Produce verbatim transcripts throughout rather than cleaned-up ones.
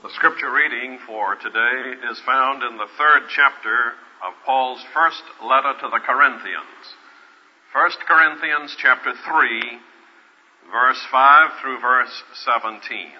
The scripture reading for today is found in the third chapter of Paul's first letter to the Corinthians. First Corinthians chapter three, verse five through verse seventeen.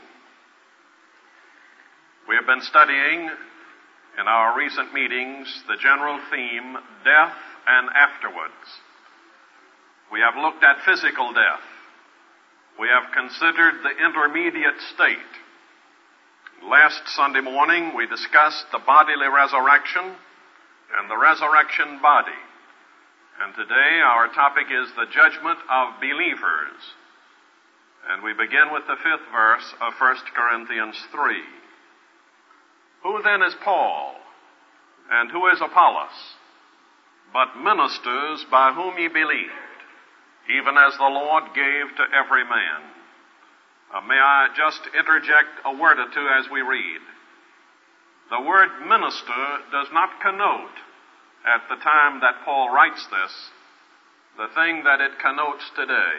We have been studying in our recent meetings the general theme, death and afterwards. We have looked at physical death. We have considered the intermediate state. Last Sunday morning, we discussed the bodily resurrection and the resurrection body. And today, our topic is the judgment of believers. And we begin with the fifth verse of First Corinthians three. Who then is Paul, and who is Apollos, but ministers by whom ye believed, even as the Lord gave to every man? Uh, may I just interject a word or two as we read? The word minister does not connote, at the time that Paul writes this, the thing that it connotes today.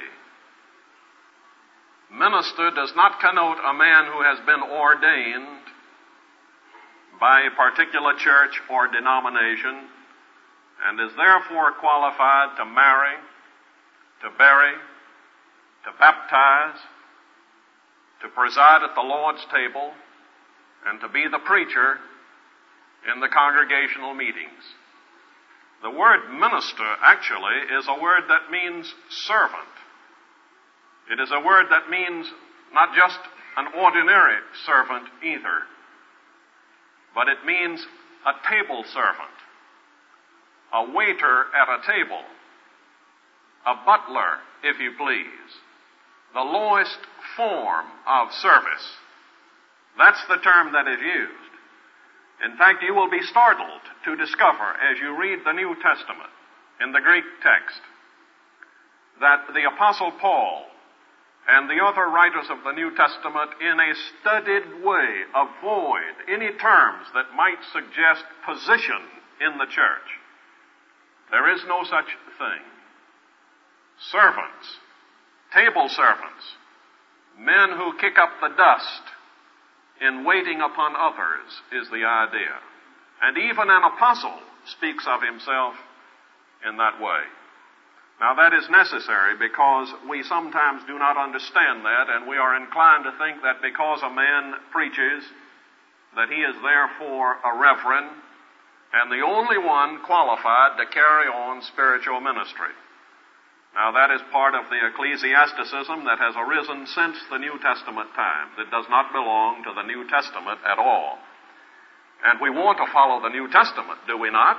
Minister does not connote a man who has been ordained by a particular church or denomination and is therefore qualified to marry, to bury, to baptize, to preside at the Lord's table, and to be the preacher in the congregational meetings. The word minister actually is a word that means servant. It is a word that means not just an ordinary servant either, but it means a table servant, a waiter at a table, a butler, if you please. The lowest form of service. That's the term that is used. In fact, you will be startled to discover as you read the New Testament in the Greek text that the Apostle Paul and the other writers of the New Testament in a studied way avoid any terms that might suggest position in the church. There is no such thing. Servants, table servants, men who kick up the dust in waiting upon others is the idea. And even an apostle speaks of himself in that way. Now that is necessary because we sometimes do not understand that, and we are inclined to think that because a man preaches that he is therefore a reverend and the only one qualified to carry on spiritual ministry. Now that is part of the ecclesiasticism that has arisen since the New Testament times. It does not belong to the New Testament at all. And we want to follow the New Testament, do we not?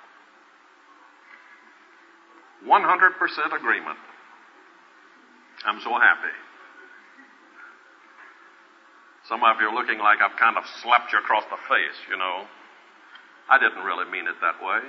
one hundred percent agreement. I'm so happy. Some of you are looking like I've kind of slapped you across the face, you know. I didn't really mean it that way.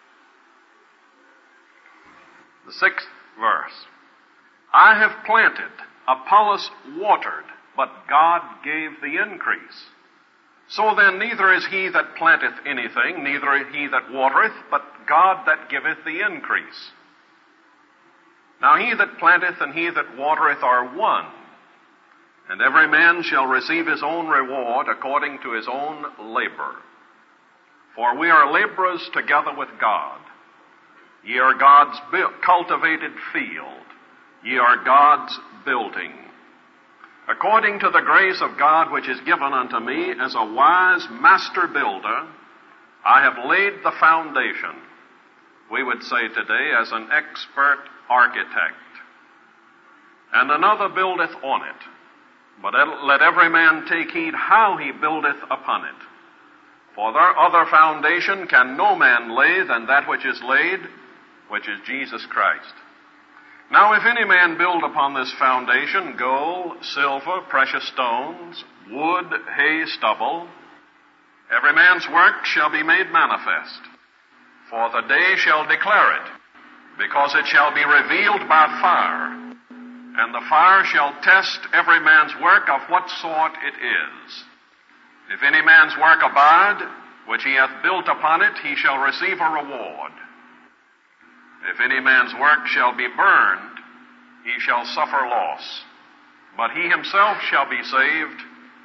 The sixth verse. I have planted, Apollos watered, but God gave the increase. So then neither is he that planteth anything, neither is he that watereth, but God that giveth the increase. Now he that planteth and he that watereth are one, and every man shall receive his own reward according to his own labor. For we are laborers together with God. Ye are God's cultivated field. Ye are God's building. According to the grace of God which is given unto me as a wise master builder, I have laid the foundation. We would say today as an expert architect. And another buildeth on it. But let every man take heed how he buildeth upon it. For their other foundation can no man lay than that which is laid, which is Jesus Christ. Now if any man build upon this foundation gold, silver, precious stones, wood, hay, stubble, every man's work shall be made manifest. For the day shall declare it, because it shall be revealed by fire. And the fire shall test every man's work of what sort it is. If any man's work abide, which he hath built upon it, he shall receive a reward. If any man's work shall be burned, he shall suffer loss. But he himself shall be saved,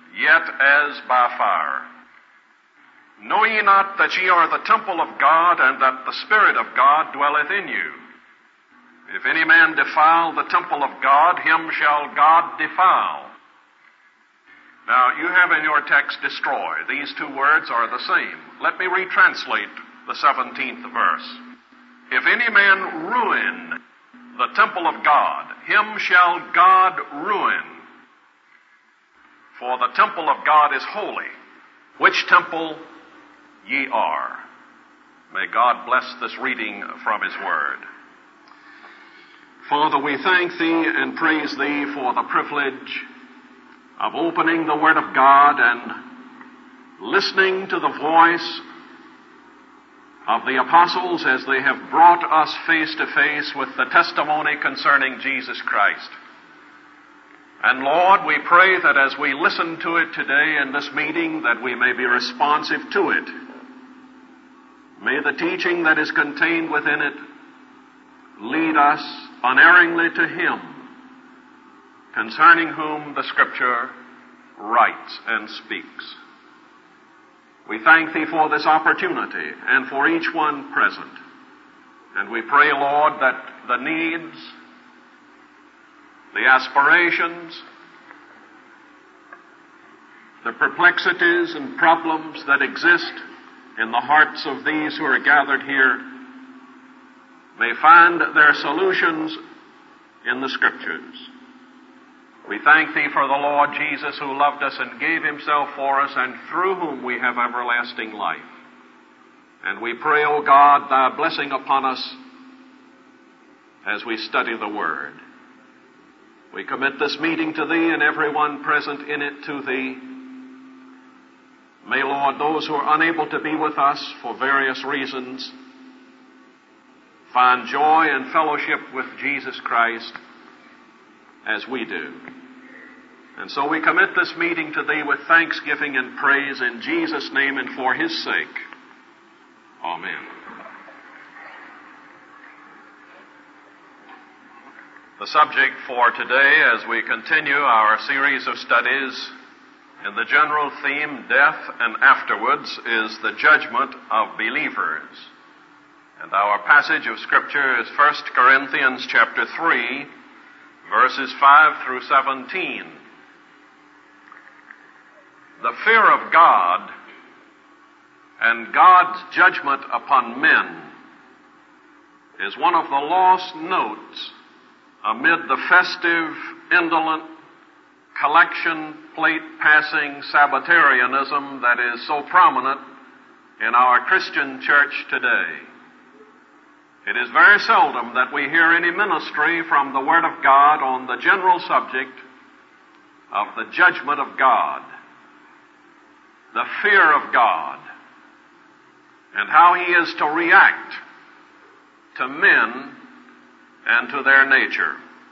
yet as by fire. Know ye not that ye are the temple of God, and that the Spirit of God dwelleth in you? If any man defile the temple of God, him shall God defile. Now, you have in your text destroy. These two words are the same. Let me retranslate the seventeenth verse. If any man ruin the temple of God, him shall God ruin. For the temple of God is holy, which temple ye are. May God bless this reading from His Word. Father, we thank Thee and praise Thee for the privilege of opening the Word of God and listening to the voice of the apostles as they have brought us face to face with the testimony concerning Jesus Christ. And Lord, we pray that as we listen to it today in this meeting, that we may be responsive to it. May the teaching that is contained within it lead us unerringly to Him, concerning whom the Scripture writes and speaks. We thank Thee for this opportunity and for each one present. And we pray, Lord, that the needs, the aspirations, the perplexities and problems that exist in the hearts of these who are gathered here may find their solutions in the Scriptures. We thank Thee for the Lord Jesus, who loved us and gave Himself for us, and through whom we have everlasting life. And we pray, O God, Thy blessing upon us as we study the Word. We commit this meeting to Thee and everyone present in it to Thee. May, Lord, those who are unable to be with us for various reasons find joy and fellowship with Jesus Christ as we do. And so we commit this meeting to Thee with thanksgiving and praise in Jesus' name and for His sake. Amen. The subject for today, as we continue our series of studies in the general theme, Death and Afterwards, is the judgment of believers. And our passage of Scripture is First Corinthians chapter three, verses five through seventeen. The fear of God and God's judgment upon men is one of the lost notes amid the festive, indolent, collection plate passing Sabbatarianism that is so prominent in our Christian church today. It is very seldom that we hear any ministry from the Word of God on the general subject of the judgment of God, the fear of God, and how He is to react to men and to their nature.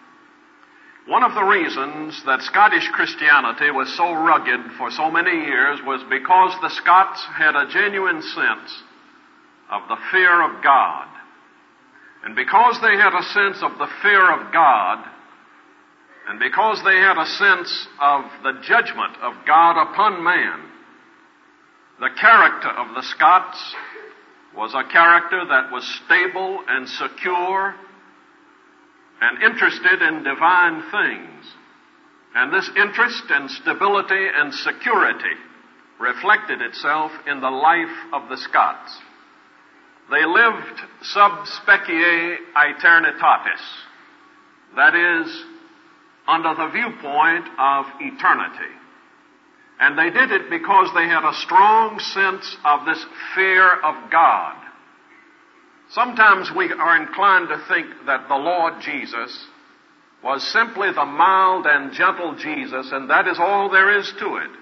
One of the reasons that Scottish Christianity was so rugged for so many years was because the Scots had a genuine sense of the fear of God. And because they had a sense of the fear of God, and because they had a sense of the judgment of God upon man, the character of the Scots was a character that was stable and secure and interested in divine things. And this interest and stability and security reflected itself in the life of the Scots. They lived sub specie aeternitatis, that is, under the viewpoint of eternity. And they did it because they had a strong sense of this fear of God. Sometimes we are inclined to think that the Lord Jesus was simply the mild and gentle Jesus, and that is all there is to it.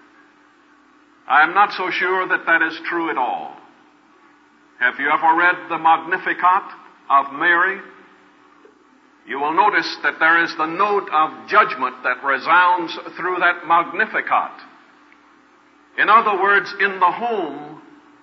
I am not so sure that that is true at all. Have you ever read the Magnificat of Mary? You will notice that there is the note of judgment that resounds through that Magnificat. In other words, in the home,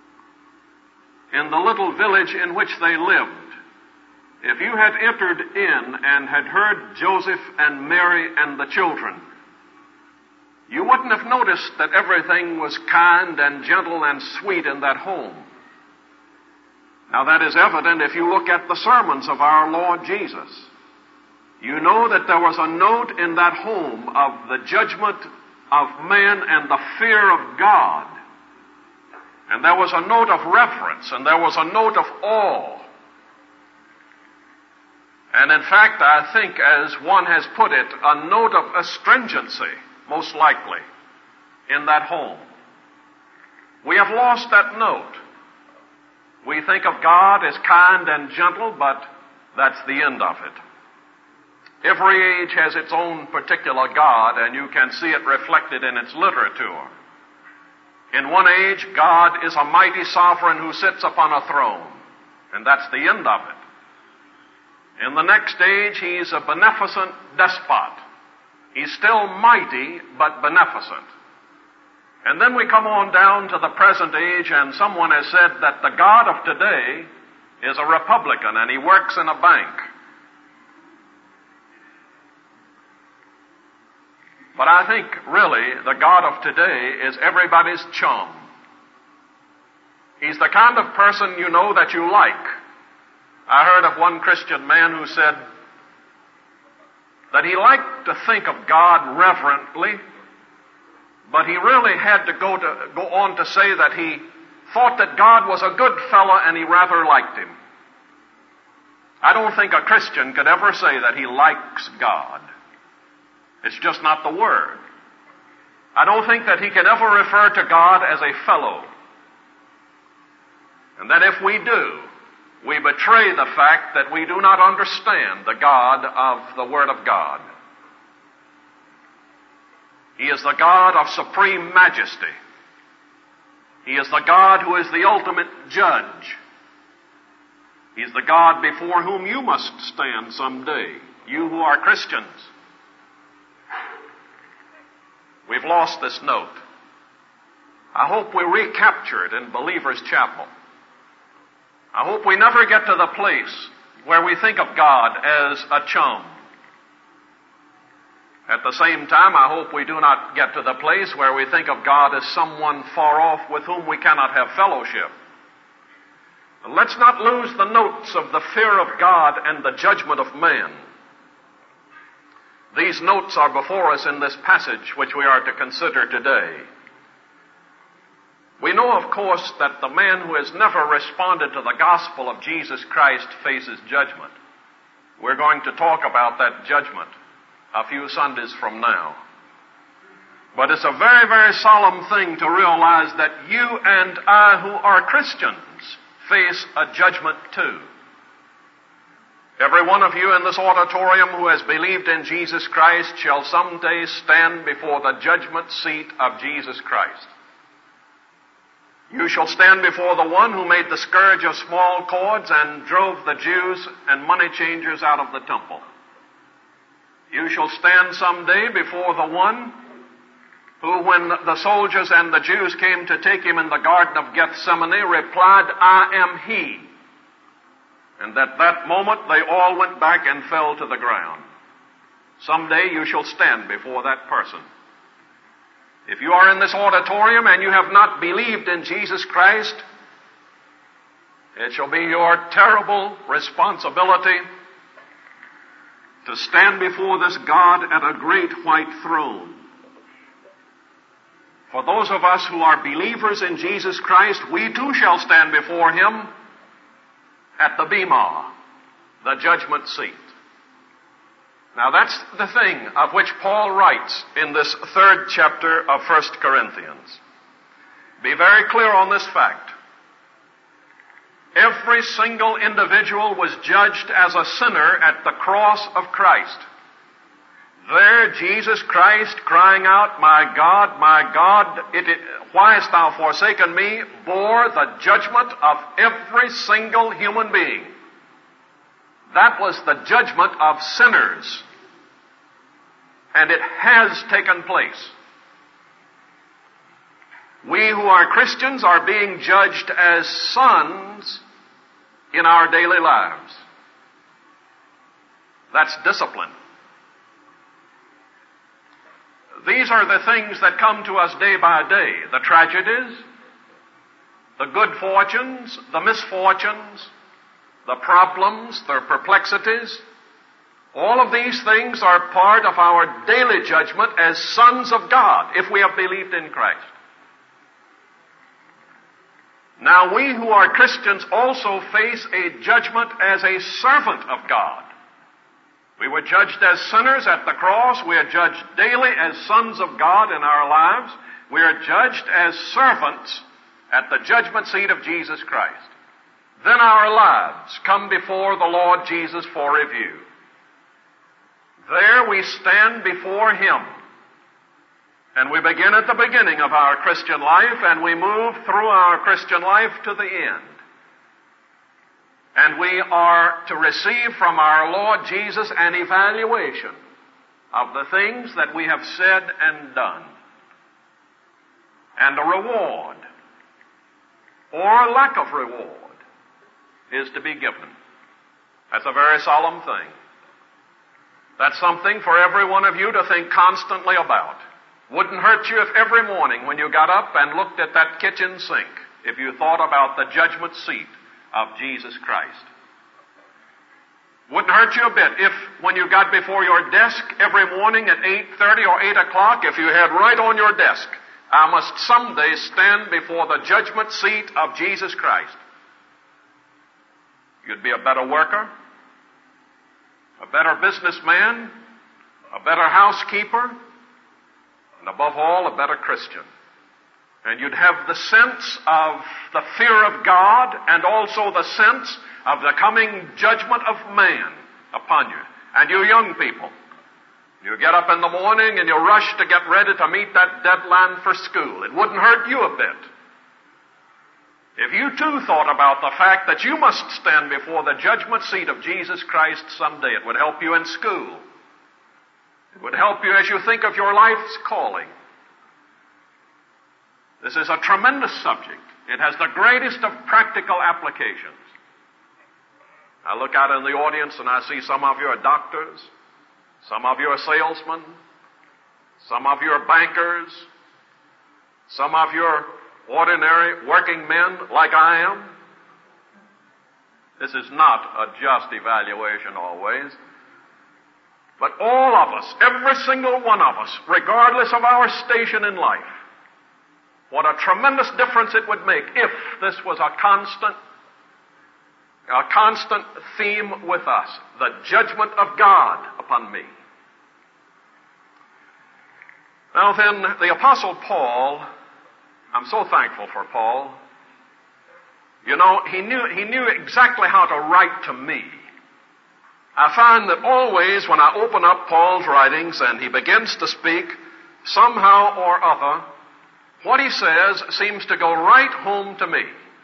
in the little village in which they lived, if you had entered in and had heard Joseph and Mary and the children, you would wouldn't have noticed that everything was kind and gentle and sweet in that home. Now that is evident if you look at the sermons of our Lord Jesus. You know that there was a note in that home of the judgment of man and the fear of God. And there was a note of reverence, and there was a note of awe. And in fact, I think, as one has put it, a note of astringency, most likely, in that home. We have lost that note. We think of God as kind and gentle, but that's the end of it. Every age has its own particular God, and you can see it reflected in its literature. In one age, God is a mighty sovereign who sits upon a throne, and that's the end of it. In the next age, he's a beneficent despot. He's still mighty, but beneficent. And then we come on down to the present age, and someone has said that the God of today is a Republican, and he works in a bank. But I think, really, the God of today is everybody's chum. He's the kind of person, you know, that you like. I heard of one Christian man who said that he liked to think of God reverently, but he really had to go to go on to say that he thought that God was a good fellow and he rather liked him. I don't think a Christian could ever say that he likes God. It's just not the word. I don't think that he can ever refer to God as a fellow. And that if we do, we betray the fact that we do not understand the God of the Word of God. He is the God of supreme majesty. He is the God who is the ultimate judge. He is the God before whom you must stand someday, you who are Christians. We've lost this note. I hope we recapture it in Believer's Chapel. I hope we never get to the place where we think of God as a chum. At the same time, I hope we do not get to the place where we think of God as someone far off with whom we cannot have fellowship. Let's not lose the notes of the fear of God and the judgment of man. These notes are before us in this passage which we are to consider today. We know, of course, that the man who has never responded to the gospel of Jesus Christ faces judgment. We're going to talk about that judgment a few Sundays from now. But it's a very, very solemn thing to realize that you and I who are Christians face a judgment too. Every one of you in this auditorium who has believed in Jesus Christ shall someday stand before the judgment seat of Jesus Christ. You shall stand before the one who made the scourge of small cords and drove the Jews and money changers out of the temple. You shall stand someday before the one who, when the soldiers and the Jews came to take him in the Garden of Gethsemane, replied, "I am he." And at that moment they all went back and fell to the ground. Someday you shall stand before that person. If you are in this auditorium and you have not believed in Jesus Christ, it shall be your terrible responsibility to stand before this God at a great white throne. For those of us who are believers in Jesus Christ, we too shall stand before Him at the Bema, the judgment seat. Now that's the thing of which Paul writes in this third chapter of First Corinthians. Be very clear on this fact. Every single individual was judged as a sinner at the cross of Christ. There, Jesus Christ, crying out, "My God, my God, it, it, why hast thou forsaken me?" bore the judgment of every single human being. That was the judgment of sinners. And it has taken place. We who are Christians are being judged as sons in our daily lives. That's discipline. These are the things that come to us day by day. The tragedies, the good fortunes, the misfortunes, the problems, the perplexities. All of these things are part of our daily judgment as sons of God, if we have believed in Christ. Now we who are Christians also face a judgment as a servant of God. We were judged as sinners at the cross. We are judged daily as sons of God in our lives. We are judged as servants at the judgment seat of Jesus Christ. Then our lives come before the Lord Jesus for review. There we stand before Him. And we begin at the beginning of our Christian life, and we move through our Christian life to the end. And we are to receive from our Lord Jesus an evaluation of the things that we have said and done. And a reward, or lack of reward, is to be given. That's a very solemn thing. That's something for every one of you to think constantly about. Wouldn't hurt you if every morning when you got up and looked at that kitchen sink, if you thought about the judgment seat of Jesus Christ. Wouldn't hurt you a bit if when you got before your desk every morning at eight thirty or eight o'clock, if you had right on your desk, I must someday stand before the judgment seat of Jesus Christ. You'd be a better worker, a better businessman, a better housekeeper, and above all, a better Christian. And you'd have the sense of the fear of God and also the sense of the coming judgment of man upon you. And you young people, you get up in the morning and you rush to get ready to meet that deadline for school. It wouldn't hurt you a bit if you too thought about the fact that you must stand before the judgment seat of Jesus Christ someday. It would help you in school. It would help you as you think of your life's calling. This is a tremendous subject. It has the greatest of practical applications. I look out in the audience and I see some of you are doctors, some of you are salesmen, some of you are bankers, some of you are ordinary working men like I am. This is not a just evaluation always. But all of us, every single one of us, regardless of our station in life, what a tremendous difference it would make if this was a constant, a constant theme with us, the judgment of God upon me. Now then, the Apostle Paul, I'm so thankful for Paul. You know, he knew, he knew exactly how to write to me. I find that always when I open up Paul's writings and he begins to speak, somehow or other, what he says seems to go right home to me.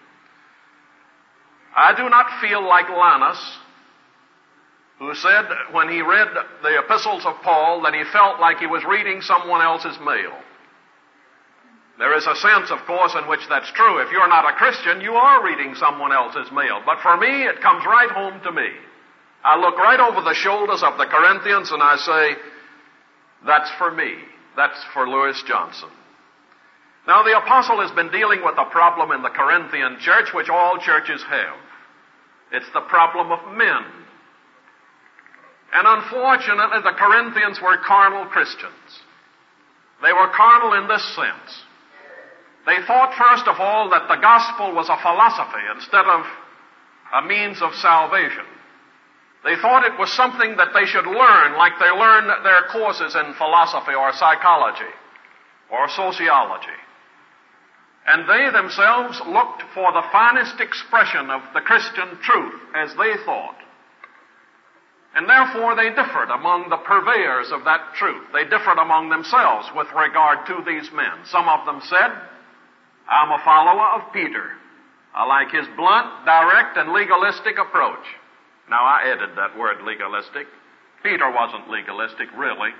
I do not feel like Linus, who said when he read the epistles of Paul that he felt like he was reading someone else's mail. There is a sense, of course, in which that's true. If you're not a Christian, you are reading someone else's mail. But for me, it comes right home to me. I look right over the shoulders of the Corinthians and I say, that's for me. That's for Lewis Johnson. Now, the apostle has been dealing with a problem in the Corinthian church, which all churches have. It's the problem of men. And unfortunately, the Corinthians were carnal Christians. They were carnal in this sense. They thought, first of all, that the gospel was a philosophy instead of a means of salvation. They thought it was something that they should learn, like they learn their courses in philosophy or psychology or sociology. And they themselves looked for the finest expression of the Christian truth, as they thought. And therefore they differed among the purveyors of that truth. They differed among themselves with regard to these men. Some of them said, I'm a follower of Peter. I like his blunt, direct, and legalistic approach. Now, I added that word legalistic. Peter wasn't legalistic, really.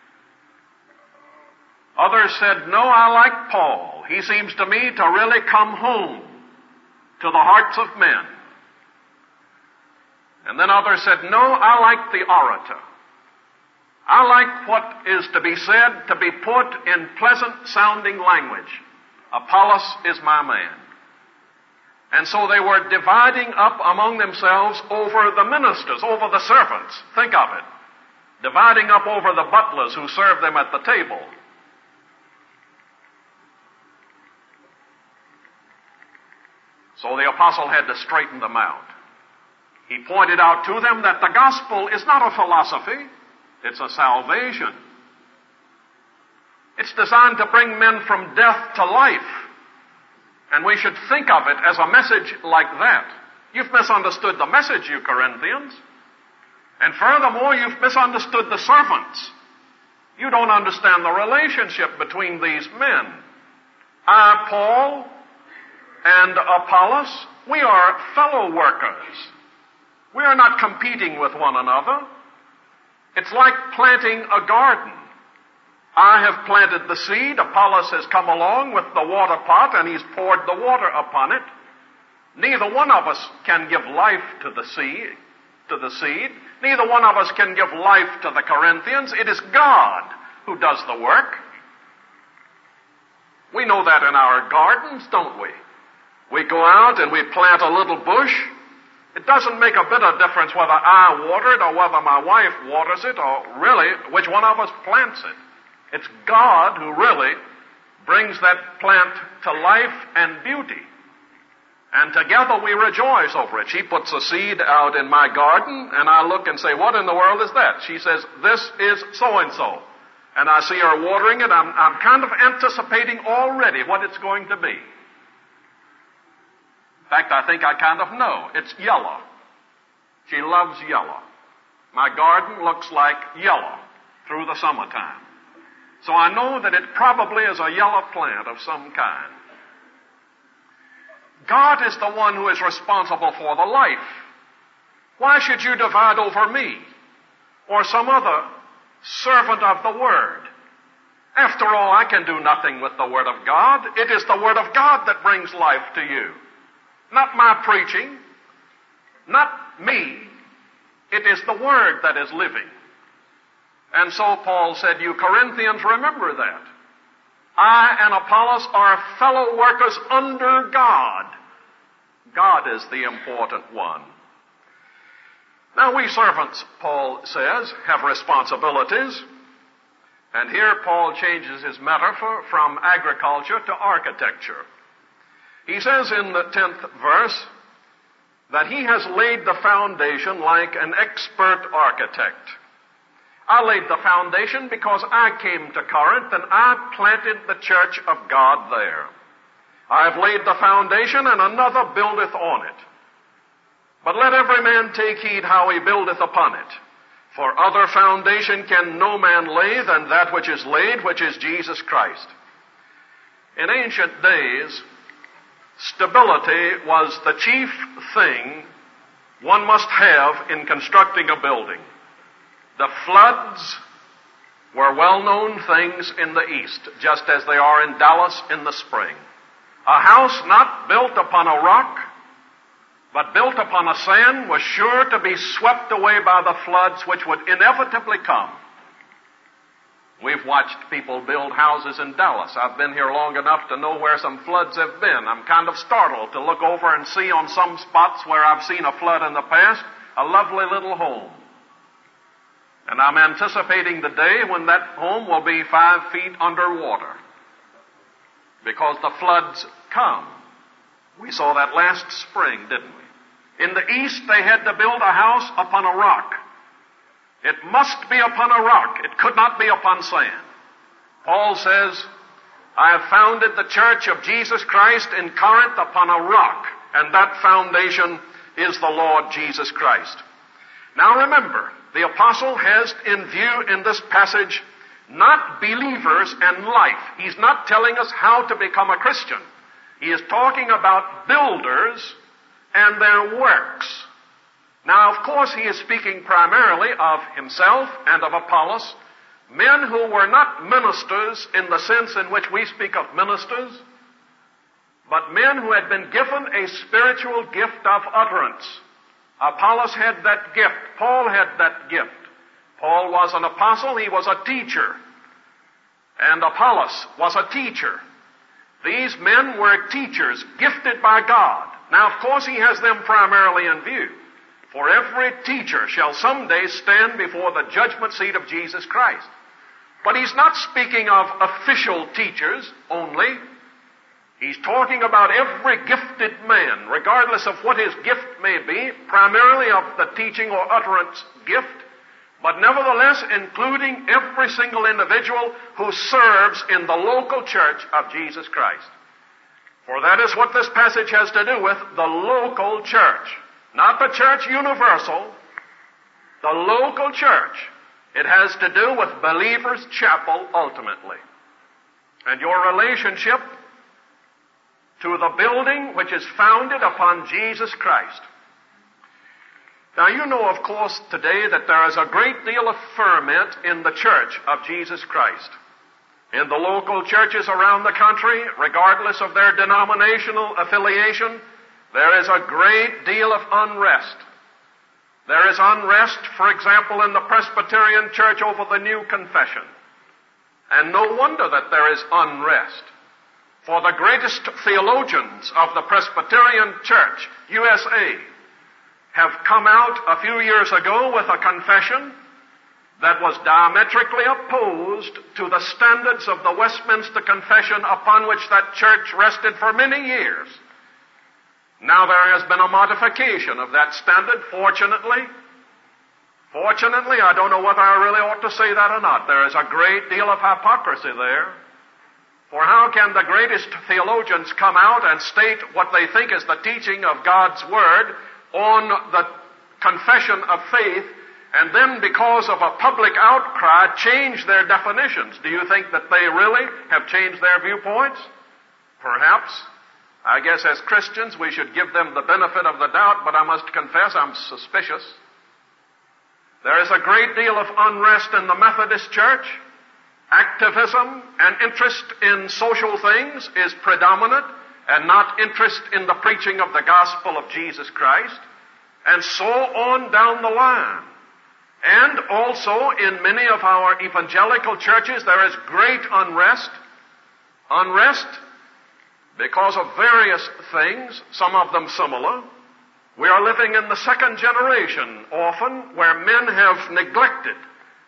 Others said, no, I like Paul. He seems to me to really come home to the hearts of men. And then others said, no, I like the orator. I like what is to be said to be put in pleasant-sounding language. Apollos is my man. And so they were dividing up among themselves over the ministers, over the servants. Think of it. Dividing up over the butlers who served them at the table. So the apostle had to straighten them out. He pointed out to them that the gospel is not a philosophy. It's a salvation. It's designed to bring men from death to life. And we should think of it as a message like that. You've misunderstood the message, you Corinthians. And furthermore, you've misunderstood the servants. You don't understand the relationship between these men. I, Paul, and Apollos, we are fellow workers. We are not competing with one another. It's like planting a garden. I have planted the seed. Apollos has come along with the water pot and he's poured the water upon it. Neither one of us can give life to the seed, to the seed. Neither one of us can give life to the Corinthians. It is God who does the work. We know that in our gardens, don't we? We go out and we plant a little bush. It doesn't make a bit of difference whether I water it or whether my wife waters it or really which one of us plants it. It's God who really brings that plant to life and beauty. And together we rejoice over it. She puts a seed out in my garden, and I look and say, what in the world is that? She says, this is so-and-so. And I see her watering it. I'm, I'm kind of anticipating already what it's going to be. In fact, I think I kind of know. It's yellow. She loves yellow. My garden looks like yellow through the summertime. So I know that it probably is a yellow plant of some kind. God is the one who is responsible for the life. Why should you divide over me or some other servant of the Word? After all, I can do nothing with the Word of God. It is the Word of God that brings life to you. Not my preaching, not me. It is the Word that is living. And so Paul said, you Corinthians, remember that. I and Apollos are fellow workers under God. God is the important one. Now we servants, Paul says, have responsibilities. And here Paul changes his metaphor from agriculture to architecture. He says in the tenth verse that he has laid the foundation like an expert architect. I laid the foundation because I came to Corinth and I planted the church of God there. I have laid the foundation and another buildeth on it. But let every man take heed how he buildeth upon it. For other foundation can no man lay than that which is laid, which is Jesus Christ. In ancient days, stability was the chief thing one must have in constructing a building. The floods were well-known things in the East, just as they are in Dallas in the spring. A house not built upon a rock, but built upon a sand, was sure to be swept away by the floods which would inevitably come. We've watched people build houses in Dallas. I've been here long enough to know where some floods have been. I'm kind of startled to look over and see on some spots where I've seen a flood in the past, a lovely little home. And I'm anticipating the day when that home will be five feet underwater. Because the floods come. We saw that last spring, didn't we? In the East, they had to build a house upon a rock. It must be upon a rock. It could not be upon sand. Paul says, I have founded the church of Jesus Christ in Corinth upon a rock, and that foundation is the Lord Jesus Christ. Now remember, the apostle has in view in this passage not believers and life. He's not telling us how to become a Christian. He is talking about builders and their works. Now, of course, he is speaking primarily of himself and of Apollos, men who were not ministers in the sense in which we speak of ministers, but men who had been given a spiritual gift of utterance. Apollos had that gift. Paul had that gift. Paul was an apostle, he was a teacher. And Apollos was a teacher. These men were teachers, gifted by God. Now, of course, he has them primarily in view. For every teacher shall someday stand before the judgment seat of Jesus Christ. But he's not speaking of official teachers only. He's talking about every gifted man, regardless of what his gift may be, primarily of the teaching or utterance gift, but nevertheless including every single individual who serves in the local church of Jesus Christ. For that is what this passage has to do with, the local church. Not the church universal, the local church. It has to do with Believers' Chapel ultimately. And your relationship to the building which is founded upon Jesus Christ. Now you know, of course, today that there is a great deal of ferment in the church of Jesus Christ. In the local churches around the country, regardless of their denominational affiliation, there is a great deal of unrest. There is unrest, for example, in the Presbyterian Church over the new confession. And no wonder that there is unrest. For the greatest theologians of the Presbyterian Church, U S A, have come out a few years ago with a confession that was diametrically opposed to the standards of the Westminster Confession upon which that church rested for many years. Now there has been a modification of that standard, fortunately. Fortunately, I don't know whether I really ought to say that or not. There is a great deal of hypocrisy there. For how can the greatest theologians come out and state what they think is the teaching of God's Word on the confession of faith, and then because of a public outcry change their definitions? Do you think that they really have changed their viewpoints? Perhaps. I guess as Christians we should give them the benefit of the doubt, but I must confess I'm suspicious. There is a great deal of unrest in the Methodist Church. Activism and interest in social things is predominant, and not interest in the preaching of the gospel of Jesus Christ, and so on down the line. And also in many of our evangelical churches there is great unrest. Unrest because of various things, some of them similar. We are living in the second generation often where men have neglected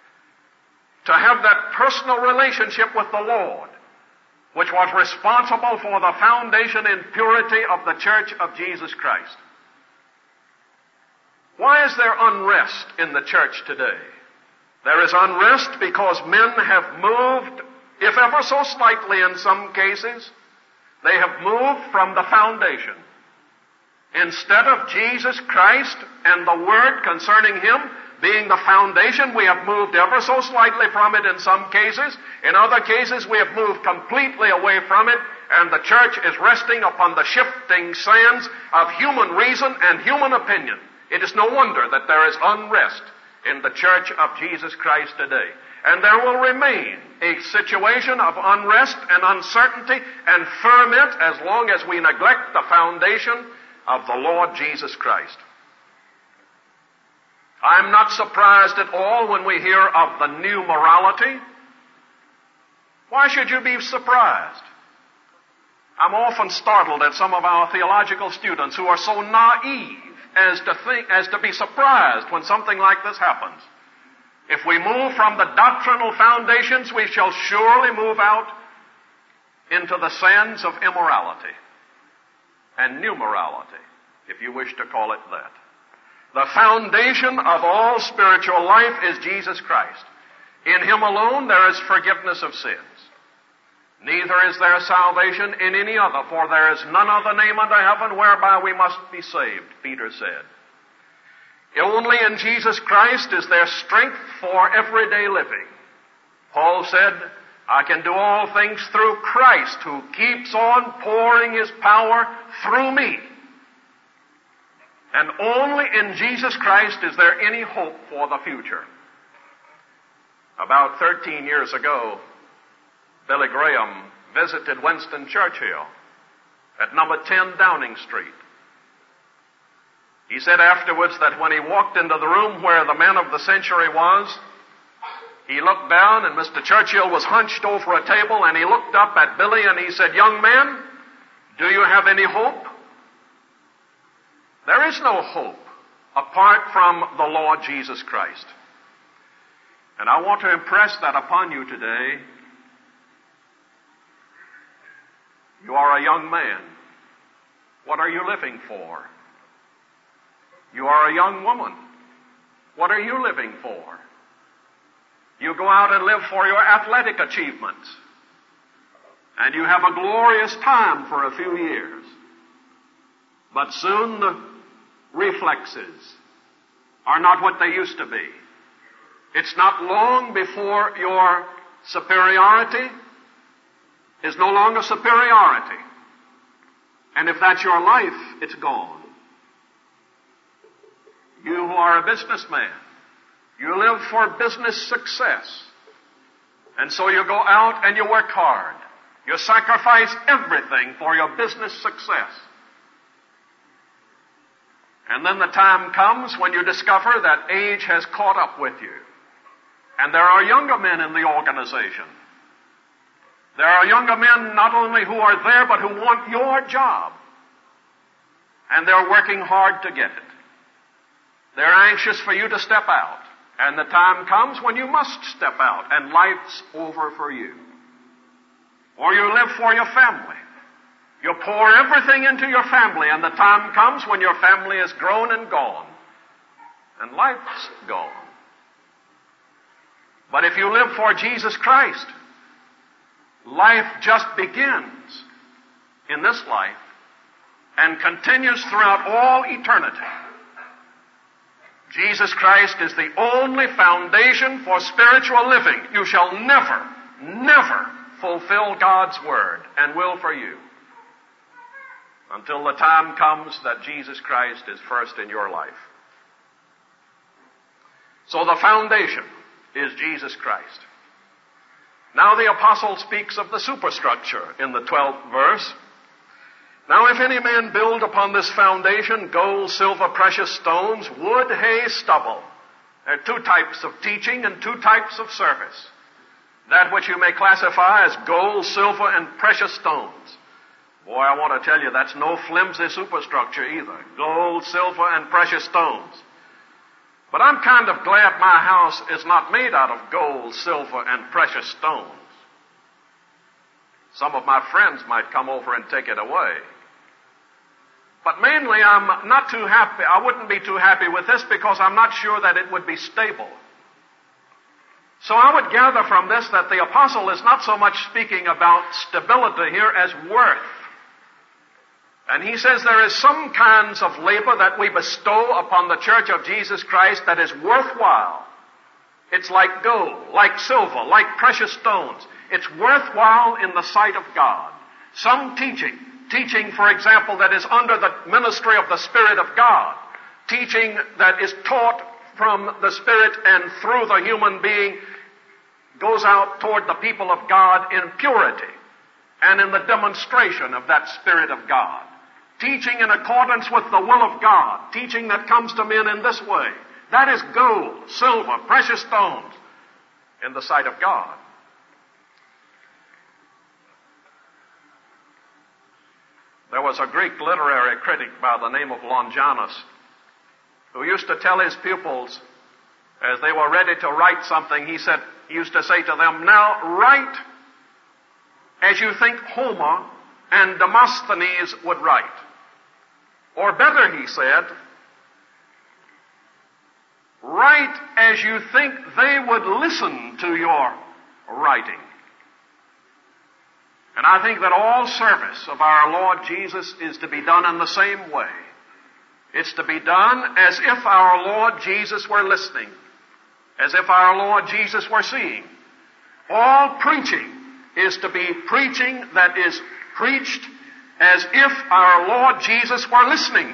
to have that personal relationship with the Lord, which was responsible for the foundation and purity of the church of Jesus Christ. Why is there unrest in the church today? There is unrest because men have moved, if ever so slightly in some cases, they have moved from the foundation. Instead of Jesus Christ and the Word concerning Him being the foundation, we have moved ever so slightly from it in some cases. In other cases, we have moved completely away from it, and the church is resting upon the shifting sands of human reason and human opinion. It is no wonder that there is unrest in the church of Jesus Christ today. And there will remain a situation of unrest and uncertainty and ferment as long as we neglect the foundation of the Lord Jesus Christ. I'm not surprised at all when we hear of the new morality. Why should you be surprised? I'm often startled at some of our theological students who are so naive as to think, as to be surprised when something like this happens. If we move from the doctrinal foundations, we shall surely move out into the sands of immorality and new morality, if you wish to call it that. The foundation of all spiritual life is Jesus Christ. In Him alone there is forgiveness of sins. Neither is there salvation in any other, for there is none other name under heaven whereby we must be saved, Peter said. Only in Jesus Christ is there strength for everyday living. Paul said, I can do all things through Christ who keeps on pouring His power through me. And only in Jesus Christ is there any hope for the future. About thirteen years ago, Billy Graham visited Winston Churchill at number ten Downing Street. He said afterwards that when he walked into the room where the man of the century was, He looked down, and Mister Churchill was hunched over a table, and he looked up at Billy and he said, "Young man, do you have any hope?" There is no hope apart from the Lord Jesus Christ. And I want to impress that upon you today. You are a young man. What are you living for? You are a young woman. What are you living for? You go out and live for your athletic achievements. And you have a glorious time for a few years. But soon the reflexes are not what they used to be. It's not long before your superiority is no longer superiority. And if that's your life, it's gone. You who are a businessman, you live for business success. And so you go out and you work hard. You sacrifice everything for your business success. And then the time comes when you discover that age has caught up with you. And there are younger men in the organization. There are younger men not only who are there, but who want your job. And they're working hard to get it. They're anxious for you to step out. And the time comes when you must step out, and life's over for you. Or you live for your family. You pour everything into your family, and the time comes when your family is grown and gone. And life's gone. But if you live for Jesus Christ, life just begins in this life and continues throughout all eternity. Jesus Christ is the only foundation for spiritual living. You shall never, never fulfill God's word and will for you until the time comes that Jesus Christ is first in your life. So the foundation is Jesus Christ. Now the apostle speaks of the superstructure in the twelfth verse. Now if any man build upon this foundation gold, silver, precious stones, wood, hay, stubble. There are two types of teaching and two types of service. That which you may classify as gold, silver, and precious stones. Boy, I want to tell you, that's no flimsy superstructure either. Gold, silver, and precious stones. But I'm kind of glad my house is not made out of gold, silver, and precious stones. Some of my friends might come over and take it away. But mainly, I'm not too happy. I wouldn't be too happy with this because I'm not sure that it would be stable. So I would gather from this that the apostle is not so much speaking about stability here as worth. And he says there is some kinds of labor that we bestow upon the church of Jesus Christ that is worthwhile. It's like gold, like silver, like precious stones. It's worthwhile in the sight of God. Some teaching, teaching, for example, that is under the ministry of the Spirit of God, teaching that is taught from the Spirit and through the human being, goes out toward the people of God in purity and in the demonstration of that Spirit of God. Teaching in accordance with the will of God, teaching that comes to men in this way. That is gold, silver, precious stones in the sight of God. There was a Greek literary critic by the name of Longinus who used to tell his pupils as they were ready to write something, he said, he used to say to them, now write as you think Homer and Demosthenes would write. Or better, he said, write as you think they would listen to your writing. And I think that all service of our Lord Jesus is to be done in the same way. It's to be done as if our Lord Jesus were listening, as if our Lord Jesus were seeing. All preaching is to be preaching that is preached as if our Lord Jesus were listening.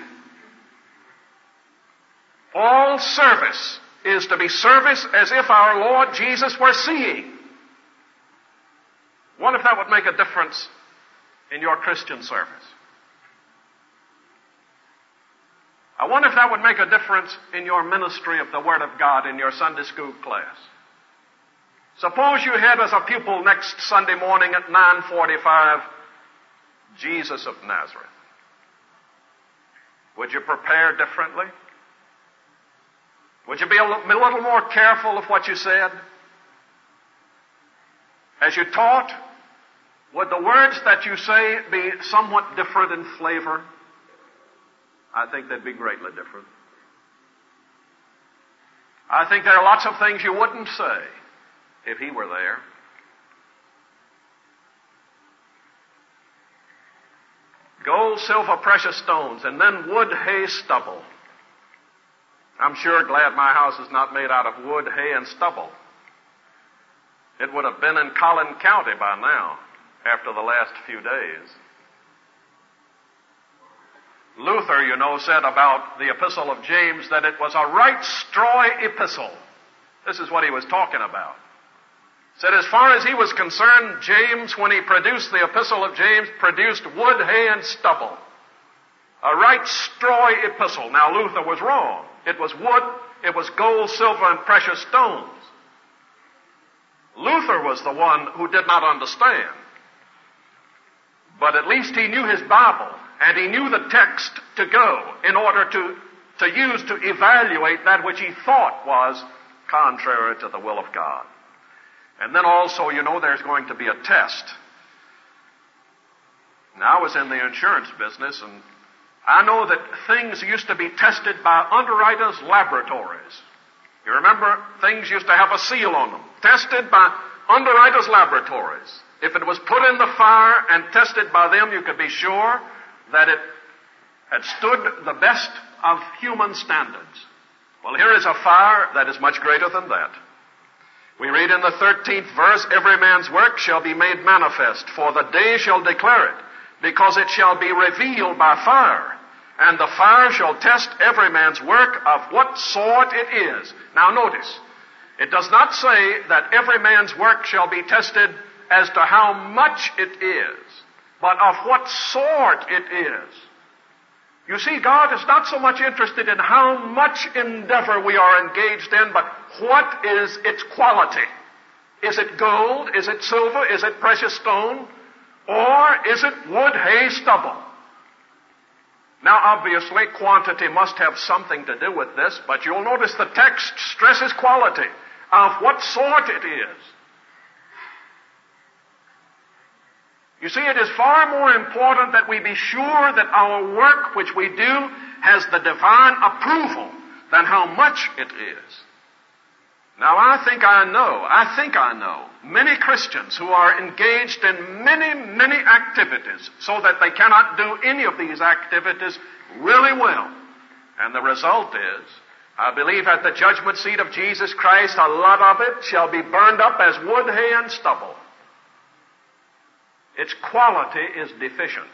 All service is to be service as if our Lord Jesus were seeing. What if that would make a difference in your Christian service? I wonder if that would make a difference in your ministry of the Word of God in your Sunday school class. Suppose you had as a pupil next Sunday morning at nine forty-five, Jesus of Nazareth. Would you prepare differently? Would you be a little more careful of what you said? As you taught, would the words that you say be somewhat different in flavor? I think they'd be greatly different. I think there are lots of things you wouldn't say if he were there. Gold, silver, precious stones, and then wood, hay, stubble. I'm sure glad my house is not made out of wood, hay, and stubble. It would have been in Collin County by now, after the last few days. Luther, you know, said about the epistle of James that it was a right straw epistle. This is what he was talking about. Said as far as he was concerned, James, when he produced the epistle of James, produced wood, hay, and stubble. A right straw epistle. Now Luther was wrong. It was wood, it was gold, silver, and precious stones. Luther was the one who did not understand. But at least he knew his Bible, and he knew the text to go in order to, to use to evaluate that which he thought was contrary to the will of God. And then also, you know, there's going to be a test. Now, I was in the insurance business, and I know that things used to be tested by underwriters' laboratories. You remember, things used to have a seal on them. Tested by underwriters' laboratories. If it was put in the fire and tested by them, you could be sure that it had stood the best of human standards. Well, here is a fire that is much greater than that. We read in the thirteenth verse, every man's work shall be made manifest, for the day shall declare it, because it shall be revealed by fire. And the fire shall test every man's work of what sort it is. Now notice, it does not say that every man's work shall be tested as to how much it is, but of what sort it is. You see, God is not so much interested in how much endeavor we are engaged in, but what is its quality? Is it gold? Is it silver? Is it precious stone? Or is it wood, hay, stubble? Now, obviously, quantity must have something to do with this, but you'll notice the text stresses quality, of what sort it is. You see, it is far more important that we be sure that our work which we do has the divine approval than how much it is. Now, I think I know, I think I know many Christians who are engaged in many, many activities so that they cannot do any of these activities really well. And the result is, I believe at the judgment seat of Jesus Christ, a lot of it shall be burned up as wood, hay, and stubble. Its quality is deficient.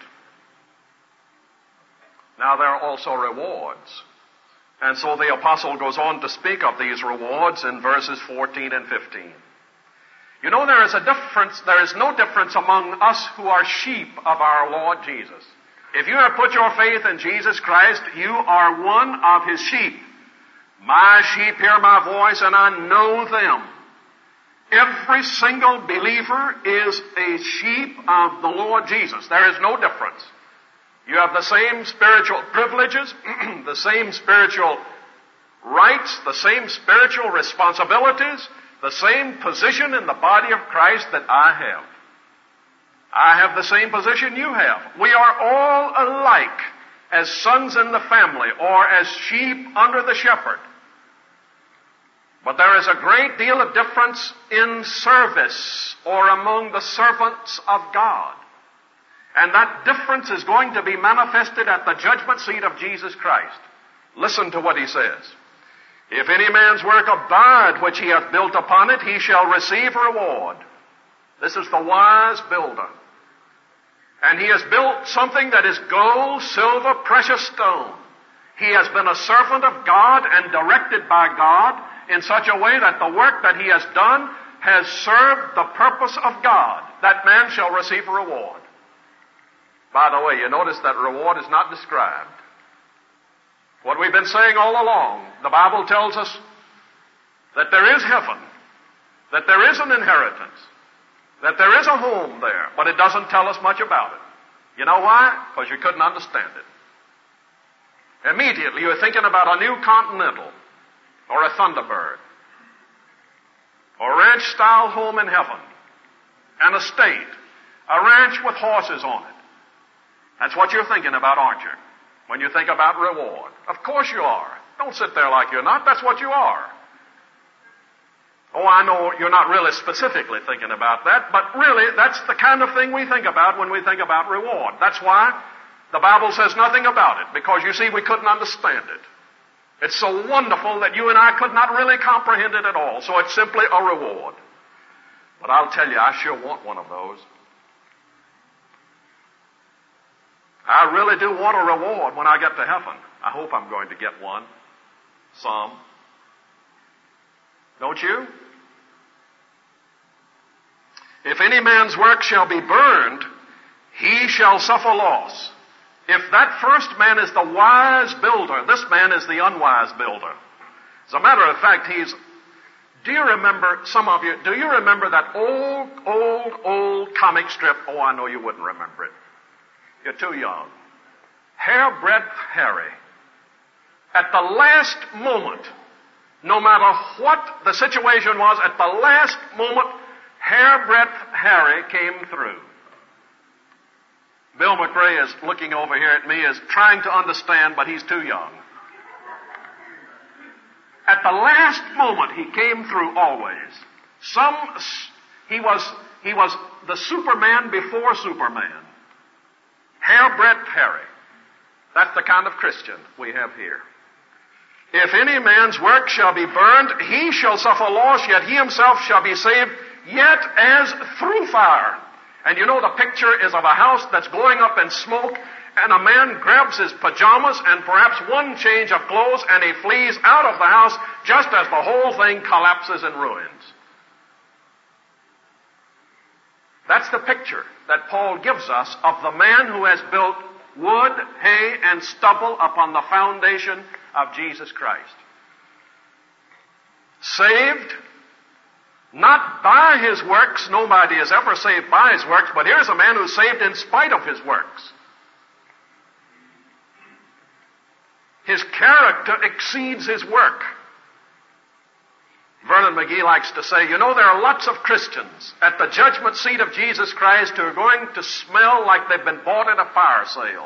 Now, there are also rewards. And so the apostle goes on to speak of these rewards in verses fourteen and fifteen. You know, there is a difference, there is no difference among us who are sheep of our Lord Jesus. If you have put your faith in Jesus Christ, you are one of his sheep. My sheep hear my voice, and I know them. Every single believer is a sheep of the Lord Jesus. There is no difference. You have the same spiritual privileges, the same spiritual rights, the same spiritual responsibilities, the same position in the body of Christ that I have. I have the same position you have. We are all alike as sons in the family or as sheep under the shepherd. But there is a great deal of difference in service or among the servants of God. And that difference is going to be manifested at the judgment seat of Jesus Christ. Listen to what he says. If any man's work abide which he hath built upon it, he shall receive reward. This is the wise builder. And he has built something that is gold, silver, precious stone. He has been a servant of God and directed by God in such a way that the work that he has done has served the purpose of God. That man shall receive a reward. By the way, you notice that reward is not described. What we've been saying all along, the Bible tells us that there is heaven, that there is an inheritance, that there is a home there, but it doesn't tell us much about it. You know why? Because you couldn't understand it. Immediately you're thinking about a new Continental, or a Thunderbird, or a ranch-style home in heaven, an estate, a ranch with horses on it. That's what you're thinking about, aren't you? When you think about reward. Of course you are. Don't sit there like you're not. That's what you are. Oh, I know you're not really specifically thinking about that, but really that's the kind of thing we think about when we think about reward. That's why the Bible says nothing about it, because you see we couldn't understand it. It's so wonderful that you and I could not really comprehend it at all, so it's simply a reward. But I'll tell you, I sure want one of those. I really do want a reward when I get to heaven. I hope I'm going to get one. Some. Don't you? If any man's work shall be burned, he shall suffer loss. If that first man is the wise builder, this man is the unwise builder. As a matter of fact, he's... Do you remember, some of you, do you remember that old, old, old comic strip? Oh, I know you wouldn't remember it. You're too young. Hairbreadth Harry. At the last moment, no matter what the situation was, at the last moment, Hairbreadth Harry came through. Bill McRae is looking over here at me, is trying to understand, but he's too young. At the last moment, he came through always. Some, he was, he was the Superman before Superman. Hairbreadth Harry. That's the kind of Christian we have here. If any man's work shall be burned, he shall suffer loss, yet he himself shall be saved, yet as through fire. And you know the picture is of a house that's going up in smoke, and a man grabs his pajamas and perhaps one change of clothes, and he flees out of the house just as the whole thing collapses in ruins. That's the picture that Paul gives us of the man who has built wood, hay, and stubble upon the foundation of Jesus Christ. Saved, not by his works. Nobody is ever saved by his works, but here's a man who's saved in spite of his works. His character exceeds his work. Vernon McGee likes to say, you know, there are lots of Christians at the judgment seat of Jesus Christ who are going to smell like they've been bought at a fire sale.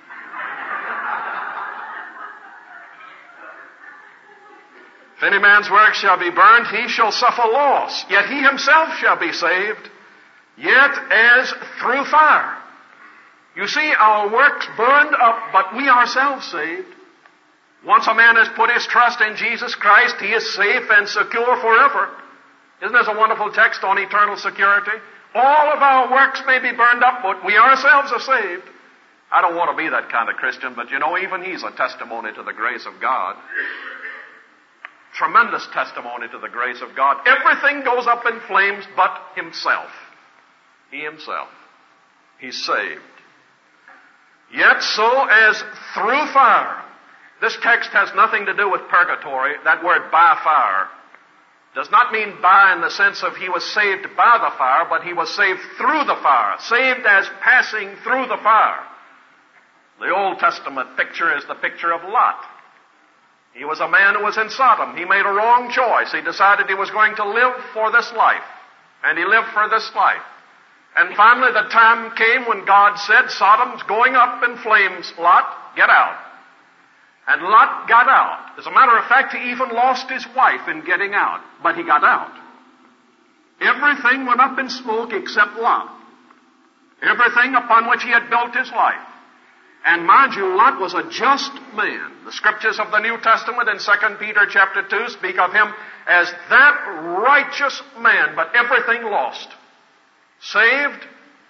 If any man's work shall be burned, he shall suffer loss, yet he himself shall be saved, yet as through fire. You see, our works burned up, but we ourselves saved. Once a man has put his trust in Jesus Christ, he is safe and secure forever. Isn't this a wonderful text on eternal security? All of our works may be burned up, but we ourselves are saved. I don't want to be that kind of Christian, but you know, even he's a testimony to the grace of God. Tremendous testimony to the grace of God. Everything goes up in flames but himself. He himself. He's saved. Yet so as through fire. This text has nothing to do with purgatory. That word by fire does not mean by in the sense of he was saved by the fire, but he was saved through the fire. Saved as passing through the fire. The Old Testament picture is the picture of Lot. He was a man who was in Sodom. He made a wrong choice. He decided he was going to live for this life. And he lived for this life. And finally the time came when God said, Sodom's going up in flames, Lot, get out. And Lot got out. As a matter of fact, he even lost his wife in getting out. But he got out. Everything went up in smoke except Lot. Everything upon which he had built his life. And mind you, Lot was a just man. The scriptures of the New Testament in Second Peter chapter two speak of him as that righteous man, but everything lost. Saved,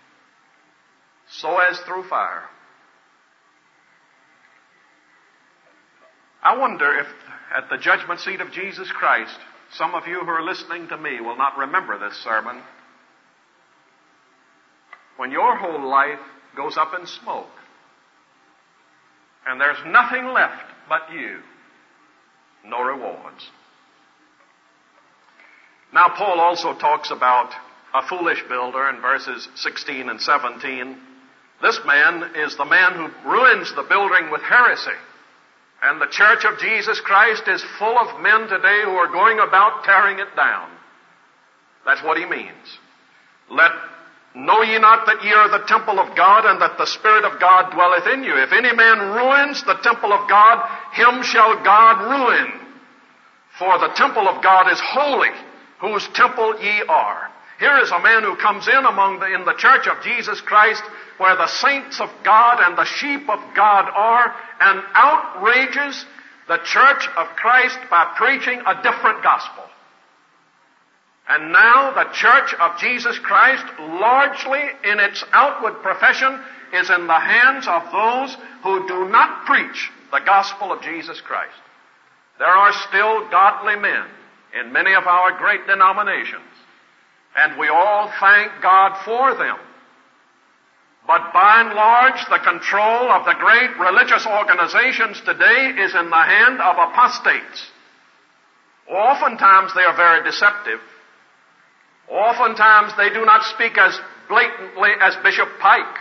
so as through fire. I wonder if at the judgment seat of Jesus Christ, some of you who are listening to me will not remember this sermon. When your whole life goes up in smoke, and there's nothing left but you. No rewards. Now, Paul also talks about a foolish builder in verses sixteen and seventeen. This man is the man who ruins the building with heresy. And the church of Jesus Christ is full of men today who are going about tearing it down. That's what he means. Let know ye not that ye are the temple of God, and that the Spirit of God dwelleth in you? If any man ruins the temple of God, him shall God ruin. For the temple of God is holy, whose temple ye are. Here is a man who comes in among the, in the church of Jesus Christ, where the saints of God and the sheep of God are, and outrages the church of Christ by preaching a different gospel. And now the church of Jesus Christ, largely in its outward profession, is in the hands of those who do not preach the gospel of Jesus Christ. There are still godly men in many of our great denominations, and we all thank God for them. But by and large, the control of the great religious organizations today is in the hand of apostates. Oftentimes they are very deceptive. Oftentimes they do not speak as blatantly as Bishop Pike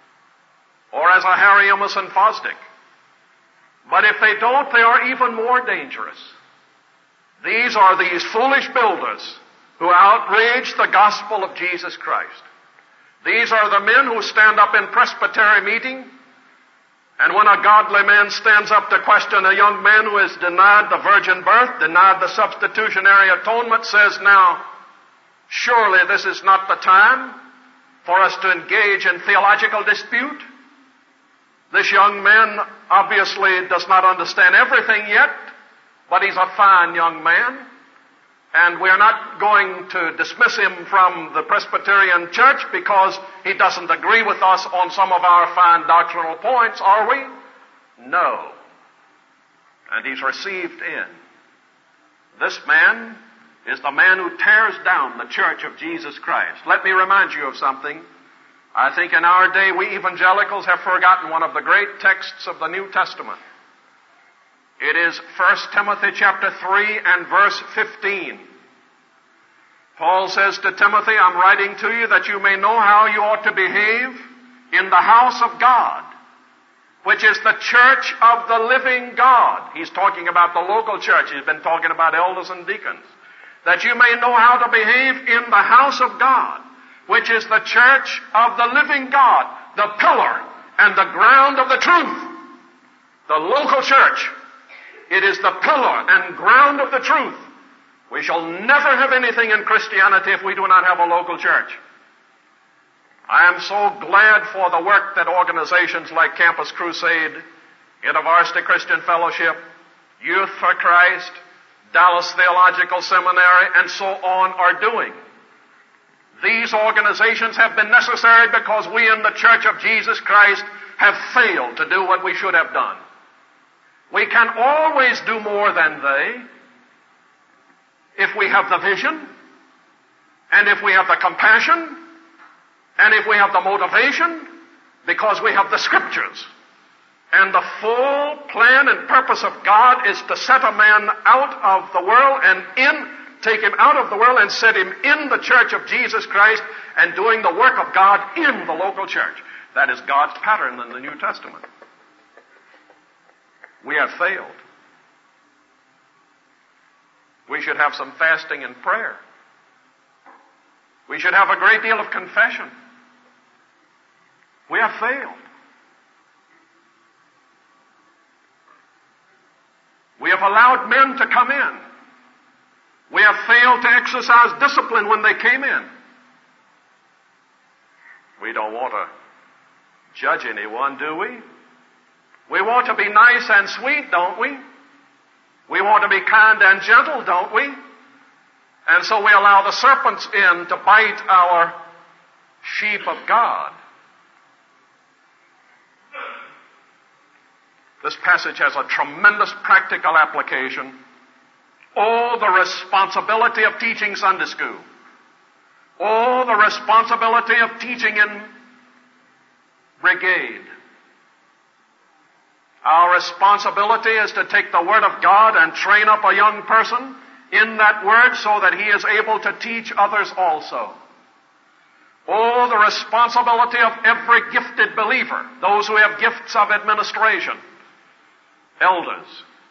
or as a Harry Emerson Fosdick. But if they don't, they are even more dangerous. These are these foolish builders who outrage the gospel of Jesus Christ. These are the men who stand up in presbytery meeting, and when a godly man stands up to question a young man who has denied the virgin birth, denied the substitutionary atonement, says, now, surely this is not the time for us to engage in theological dispute. This young man obviously does not understand everything yet, but he's a fine young man. And we're not going to dismiss him from the Presbyterian Church because he doesn't agree with us on some of our fine doctrinal points, are we? No. And he's received in. This man is the man who tears down the church of Jesus Christ. Let me remind you of something. I think in our day we evangelicals have forgotten one of the great texts of the New Testament. It is First Timothy chapter three and verse fifteen. Paul says to Timothy, I'm writing to you that you may know how you ought to behave in the house of God, which is the church of the living God. He's talking about the local church. He's been talking about elders and deacons. That you may know how to behave in the house of God, which is the church of the living God, the pillar and the ground of the truth. The local church. It is the pillar and ground of the truth. We shall never have anything in Christianity if we do not have a local church. I am so glad for the work that organizations like Campus Crusade, InterVarsity Christian Fellowship, Youth for Christ, Dallas Theological Seminary, and so on are doing. These organizations have been necessary because we in the Church of Jesus Christ have failed to do what we should have done. We can always do more than they if we have the vision, and if we have the compassion, and if we have the motivation, because we have the Scriptures. And the full plan and purpose of God is to set a man out of the world and in, take him out of the world and set him in the church of Jesus Christ and doing the work of God in the local church. That is God's pattern in the New Testament. We have failed. We should have some fasting and prayer. We should have a great deal of confession. We have failed. We have allowed men to come in. We have failed to exercise discipline when they came in. We don't want to judge anyone, do we? We want to be nice and sweet, don't we? We want to be kind and gentle, don't we? And so we allow the serpents in to bite our sheep of God. This passage has a tremendous practical application. Oh, the responsibility of teaching Sunday school. Oh, the responsibility of teaching in brigade. Our responsibility is to take the Word of God and train up a young person in that word so that he is able to teach others also. Oh, the responsibility of every gifted believer, those who have gifts of administration, elders.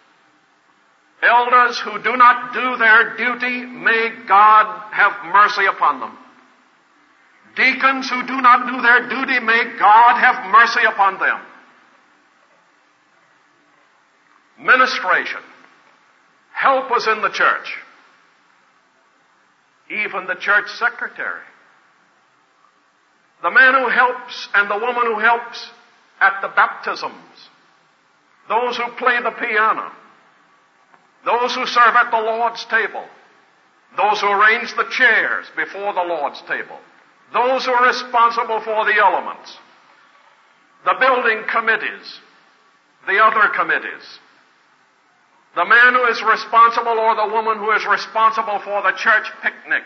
Elders who do not do their duty, may God have mercy upon them. Deacons who do not do their duty, may God have mercy upon them. Ministration. Help us in the church. Even the church secretary. The man who helps and the woman who helps at the baptisms. Those who play the piano. Those who serve at the Lord's table. Those who arrange the chairs before the Lord's table. Those who are responsible for the elements. The building committees. The other committees. The man who is responsible or the woman who is responsible for the church picnic.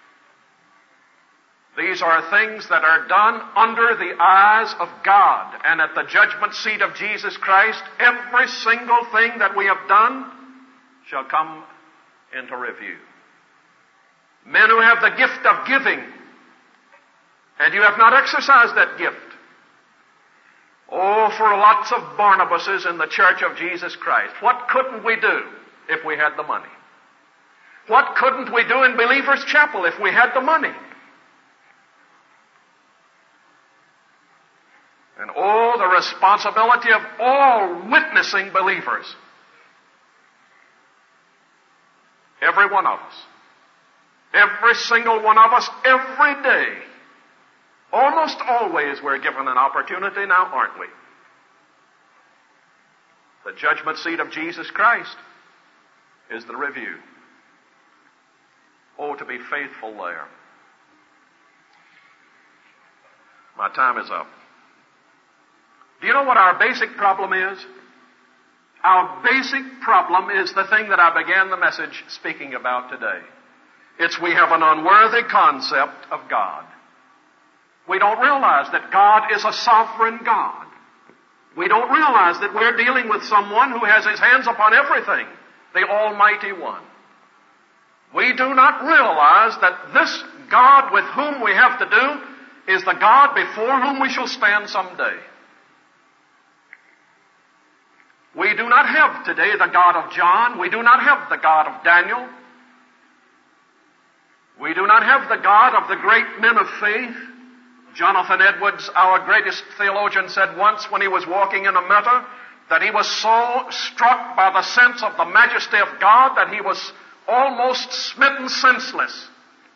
These are things that are done under the eyes of God. And at the judgment seat of Jesus Christ, every single thing that we have done shall come into review. Men who have the gift of giving, and you have not exercised that gift. Oh, for lots of Barnabases in the church of Jesus Christ. What couldn't we do if we had the money? What couldn't we do in Believers' Chapel if we had the money? And oh, the responsibility of all witnessing believers. Every one of us. Every single one of us, every day. Almost always we're given an opportunity now, aren't we? The judgment seat of Jesus Christ is the review. Oh, to be faithful there. My time is up. Do you know what our basic problem is? Our basic problem is the thing that I began the message speaking about today. It's we have an unworthy concept of God. We don't realize that God is a sovereign God. We don't realize that we're dealing with someone who has his hands upon everything, the Almighty One. We do not realize that this God with whom we have to do is the God before whom we shall stand someday. We do not have today the God of John. We do not have the God of Daniel. We do not have the God of the great men of faith. Jonathan Edwards, our greatest theologian, said once when he was walking in a meadow that he was so struck by the sense of the majesty of God that he was almost smitten senseless.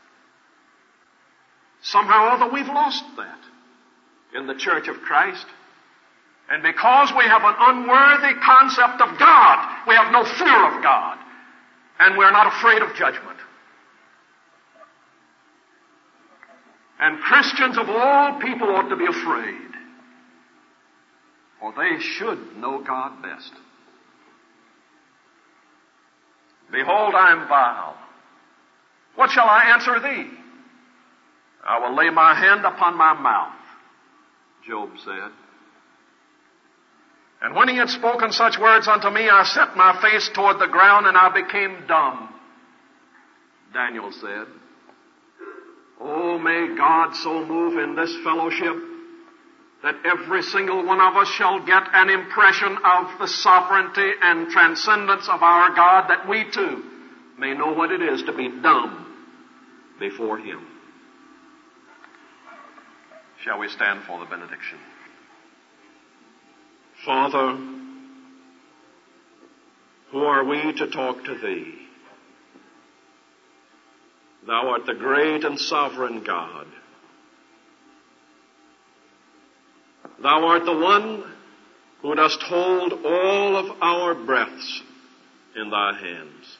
Somehow or other we've lost that in the Church of Christ. And because we have an unworthy concept of God, we have no fear of God. And we're not afraid of judgment. And Christians of all people ought to be afraid. For they should know God best. Behold, I am vile. What shall I answer thee? I will lay my hand upon my mouth, Job said. And when he had spoken such words unto me, I set my face toward the ground, and I became dumb, Daniel said. Oh, may God so move in this fellowship that every single one of us shall get an impression of the sovereignty and transcendence of our God, that we too may know what it is to be dumb before Him. Shall we stand for the benediction? Father, who are we to talk to Thee? Thou art the great and sovereign God. Thou art the one who dost hold all of our breaths in Thy hands.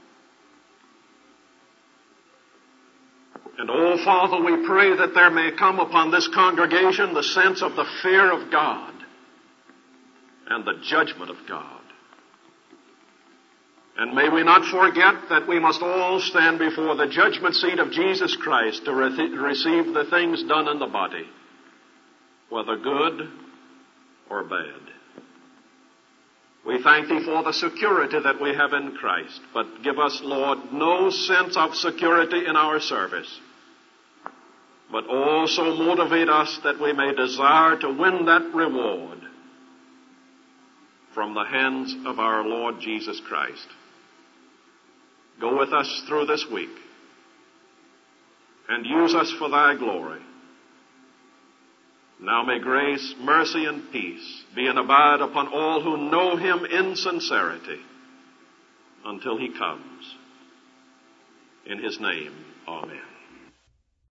And, oh, Father, we pray that there may come upon this congregation the sense of the fear of God and the judgment of God. And may we not forget that we must all stand before the judgment seat of Jesus Christ to re- receive the things done in the body, whether good or bad. We thank Thee for the security that we have in Christ, but give us, Lord, no sense of security in our service, but also motivate us that we may desire to win that reward from the hands of our Lord Jesus Christ. Go with us through this week and use us for Thy glory. Now may grace, mercy, and peace be and abide upon all who know Him in sincerity until He comes. In His name, amen.